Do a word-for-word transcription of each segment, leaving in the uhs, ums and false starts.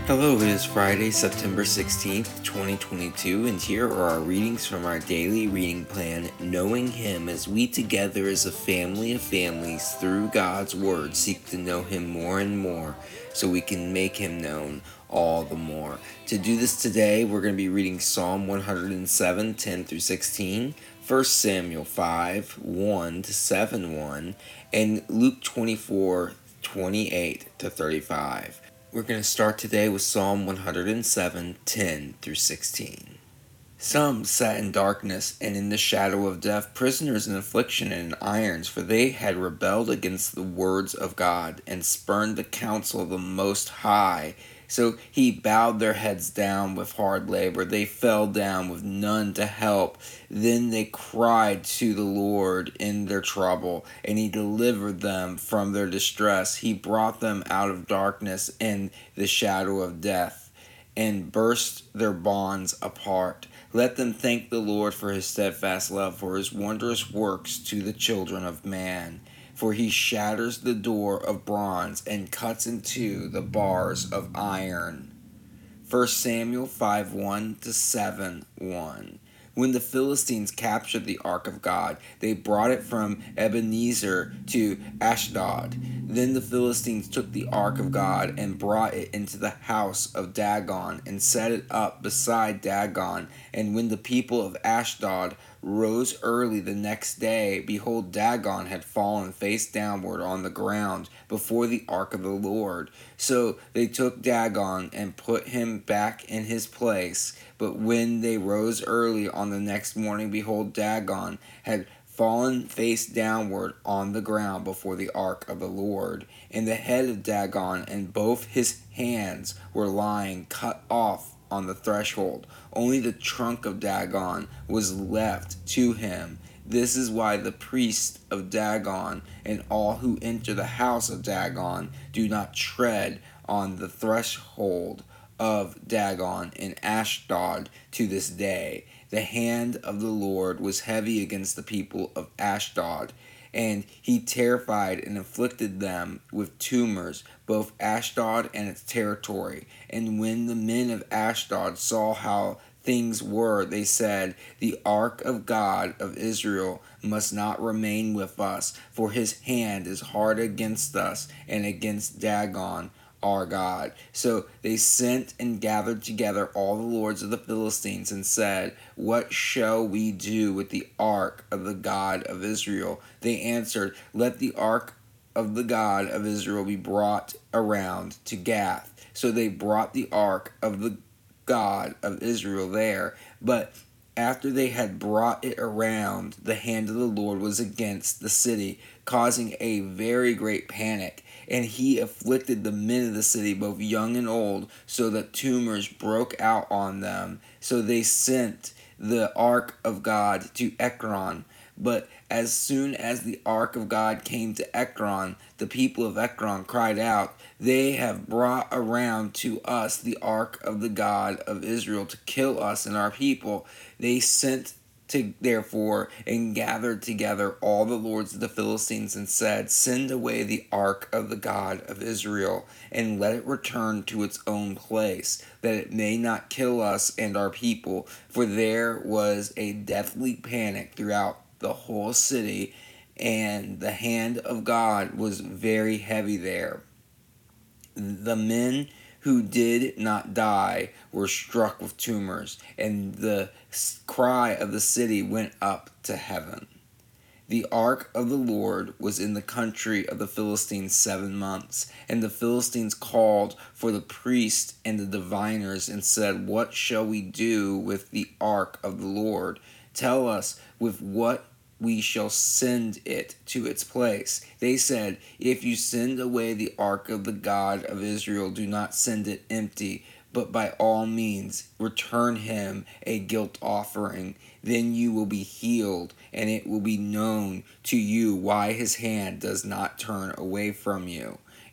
Hello, it is Friday, September sixteenth, twenty twenty-two, and here are our readings from our daily reading plan, Knowing Him, as we together as a family of families through God's Word seek to know Him more and more so we can make Him known all the more. To do this today, we're going to be reading Psalm one hundred seven, ten through sixteen, First Samuel five, one to seven, one, and Luke twenty-four, twenty-eight to thirty-five. We're going to start today with Psalm one hundred seven, ten through sixteen. Some sat in darkness and in the shadow of death, prisoners in affliction and in irons, for they had rebelled against the words of God and spurned the counsel of the Most High. So he bowed their heads down with hard labor. They fell down with none to help. Then they cried to the Lord in their trouble, and he delivered them from their distress. He brought them out of darkness and the shadow of death, and burst their bonds apart. Let them thank the Lord for his steadfast love, for his wondrous works to the children of man. For he shatters the door of bronze and cuts in two the bars of iron. First Samuel five, one to seven, one. When the Philistines captured the ark of God, they brought it from Ebenezer to Ashdod. Then the Philistines took the ark of God and brought it into the house of Dagon and set it up beside Dagon. And when the people of Ashdod rose early the next day, behold, Dagon had fallen face downward on the ground before the ark of the Lord. So they took Dagon and put him back in his place. But when they rose early on the next morning, behold, Dagon had fallen face downward on the ground before the ark of the Lord. And the head of Dagon and both his hands were lying cut off on the threshold. Only the trunk of Dagon was left to him. This is why the priests of Dagon and all who enter the house of Dagon do not tread on the threshold of Dagon in Ashdod to this day. The hand of the Lord was heavy against the people of Ashdod, and he terrified and afflicted them with tumors, both Ashdod and its territory. And when the men of Ashdod saw how things were, they said, the ark of God of Israel must not remain with us, for his hand is hard against us and against Dagon our God. So they sent and gathered together all the lords of the Philistines and said, what shall we do with the ark of the God of Israel? They answered, let the ark of the God of Israel be brought around to Gath. So they brought the ark of the God of Israel there. But after they had brought it around, the hand of the Lord was against the city, causing a very great panic. And he afflicted the men of the city, both young and old, so that tumors broke out on them. So they sent the ark of God to Ekron. But as soon as the ark of God came to Ekron, the people of Ekron cried out, they have brought around to us the ark of the God of Israel to kill us and our people. They sent to, therefore, and gathered together all the lords of the Philistines and said, send away the ark of the God of Israel, and let it return to its own place, that it may not kill us and our people. For there was a deathly panic throughout the whole city, and the hand of God was very heavy there. The men who did not die were struck with tumors, and the cry of the city went up to heaven. The ark of the Lord was in the country of the Philistines seven months, and the Philistines called for the priests and the diviners and said, what shall we do with the ark of the Lord? Tell us with what we shall send it to its place. They said, if you send away the ark of the God of Israel, do not send it empty, but by all means return him a guilt offering. Then you will be healed, and it will be known to you why his hand does not turn away from you.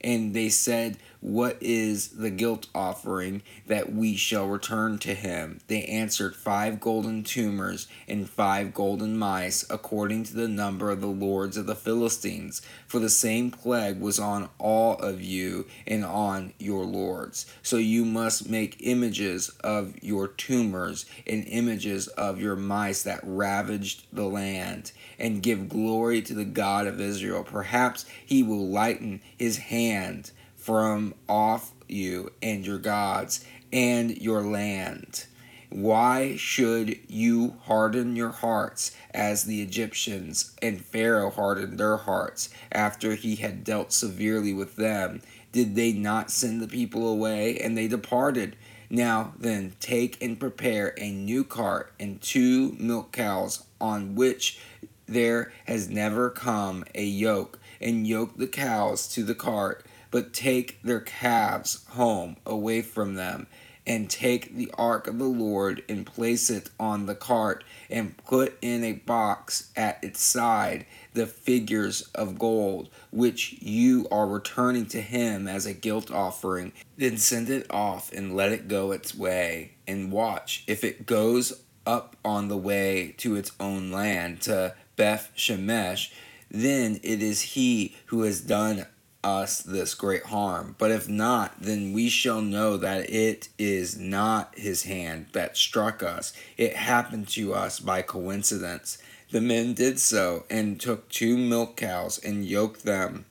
And they said, "What is the guilt offering that we shall return to him?" They answered, "Five golden tumors and five golden mice, according to the number of the lords of the Philistines. For the same plague was on all of you and on your lords. So you must make images of your tumors and images of your mice that ravaged the land, and give glory to the God of Israel. Perhaps he will lighten his hand from off you and your gods and your land. Why should you harden your hearts as the Egyptians and Pharaoh hardened their hearts after he had dealt severely with them? Did they not send the people away, and they departed? Now then, take and prepare a new cart and two milk cows on which there has never come a yoke, and yoke the cows to the cart, but take their calves home away from them. And take the ark of the Lord and place it on the cart, and put in a box at its side the figures of gold, which you are returning to him as a guilt offering. Then send it off and let it go its way, and watch. If it goes up on the way to its own land, to Beth Shemesh, then it is he who has done us this great harm. But if not, then we shall know that it is not his hand that struck us. It happened to us by coincidence. The men did so, and took two milk cows, and yoked them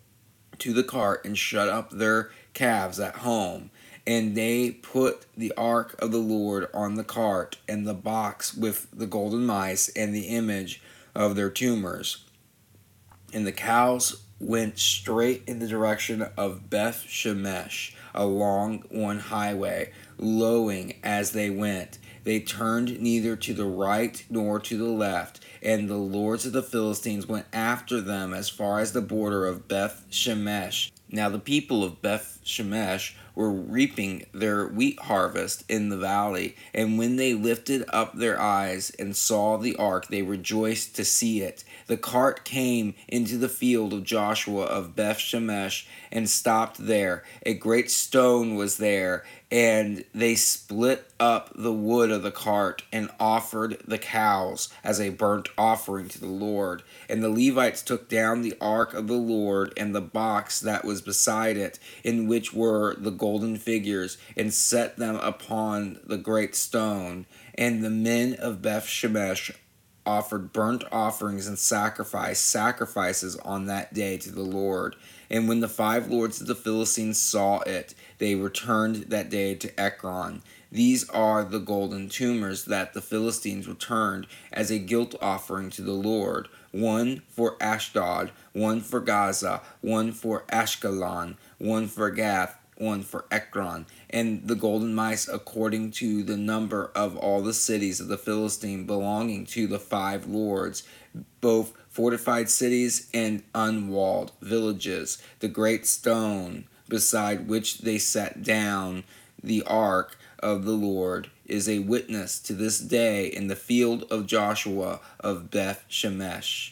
to the cart, and shut up their calves at home. And they put the ark of the Lord on the cart, and the box with the golden mice, and the image of their tumors. And the cows went straight in the direction of Beth Shemesh along one highway, lowing as they went. They turned neither to the right nor to the left, and the lords of the Philistines went after them as far as the border of Beth Shemesh. Now the people of Beth Shemesh were reaping their wheat harvest in the valley, and when they lifted up their eyes and saw the ark, they rejoiced to see it. The cart came into the field of Joshua of Beth Shemesh and stopped there. A great stone was there, and they split up the wood of the cart and offered the cows as a burnt offering to the Lord. And the Levites took down the ark of the Lord and the box that was beside it, in which were the golden figures, and set them upon the great stone. And the men of Beth Shemesh offered burnt offerings and sacrifice sacrifices on that day to the Lord. And when the five lords of the Philistines saw it, they returned that day to Ekron. These are the golden tumors that the Philistines returned as a guilt offering to the Lord: one for Ashdod, one for Gaza, one for Ashkelon, one for Gath, one for Ekron. And the golden mice according to the number of all the cities of the Philistine belonging to the five lords, both fortified cities and unwalled villages. The great stone beside which they set down the ark of the Lord is a witness to this day in the field of Joshua of Beth Shemesh.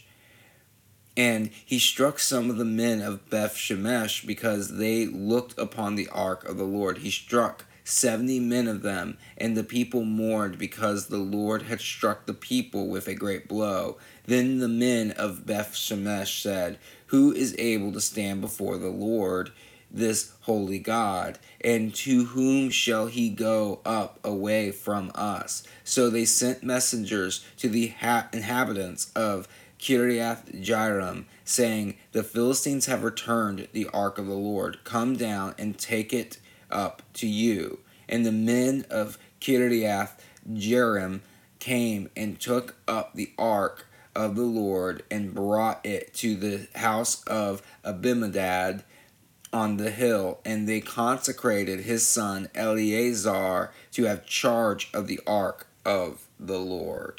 And he struck some of the men of Beth Shemesh because they looked upon the ark of the Lord. He struck seventy men of them, and the people mourned because the Lord had struck the people with a great blow. Then the men of Beth Shemesh said, "Who is able to stand before the Lord, this holy God? And to whom shall he go up away from us?" So they sent messengers to the ha- inhabitants of Kiriath Jearim, saying, "The Philistines have returned the ark of the Lord. Come down and take it up to you." And the men of Kiriath Jearim came and took up the ark of the Lord and brought it to the house of Abinadab on the hill, and they consecrated his son Eleazar to have charge of the ark of the Lord.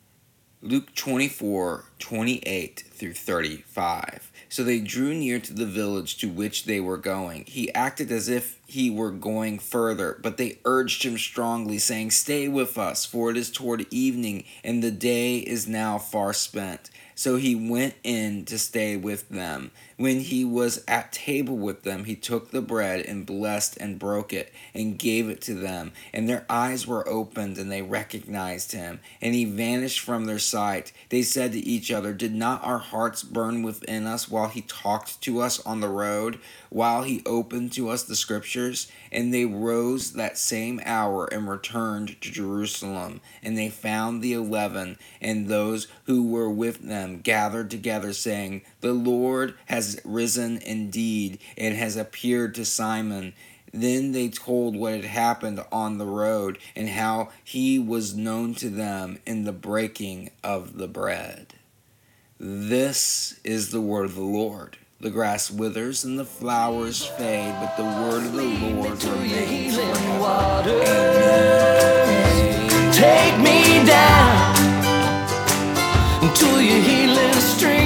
Luke twenty-four, twenty-eight through thirty-five. So they drew near to the village to which they were going. He acted as if he were going further, but they urged him strongly, saying, "Stay with us, for it is toward evening, and the day is now far spent." So he went in to stay with them. When he was at table with them, he took the bread and blessed and broke it and gave it to them. And their eyes were opened and they recognized him. And he vanished from their sight. They said to each other, "Did not our hearts burn within us while he talked to us on the road, while he opened to us the scriptures?" And they rose that same hour and returned to Jerusalem. And they found the eleven and those who were with them gathered together, saying, "The Lord has risen indeed and has appeared to Simon." Then they told what had happened on the road and how he was known to them in the breaking of the bread. This is the word of the Lord. The grass withers and the flowers fade, but the word of the Lord remains forever. Amen. Take me down to your healing stream.